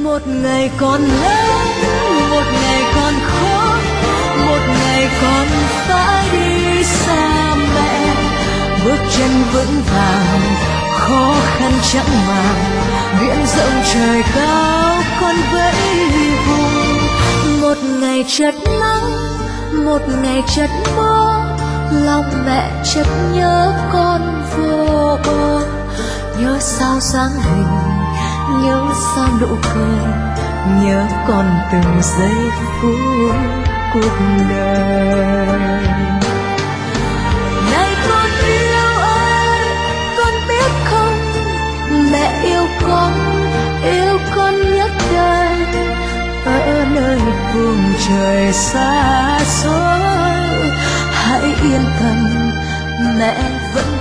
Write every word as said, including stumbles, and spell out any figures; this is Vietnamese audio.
Một ngày còn lớn, một ngày còn khó, một ngày còn phải đi xa mẹ. Bước chân vững vàng, khó khăn chẳng màng, biển rộng trời cao con vẫy vùng. Một ngày chợt nắng, một ngày chợt mưa, lòng mẹ chợt nhớ con vô bờ. Nhớ sao dáng hình, nhớ sao nụ cười, nhớ con từng giây phút cuộc đời. Này con yêu ơi, con biết không, mẹ yêu con, yêu con nhất đời. Ở nơi phương trời xa xôi, hãy yên tâm, mẹ vẫn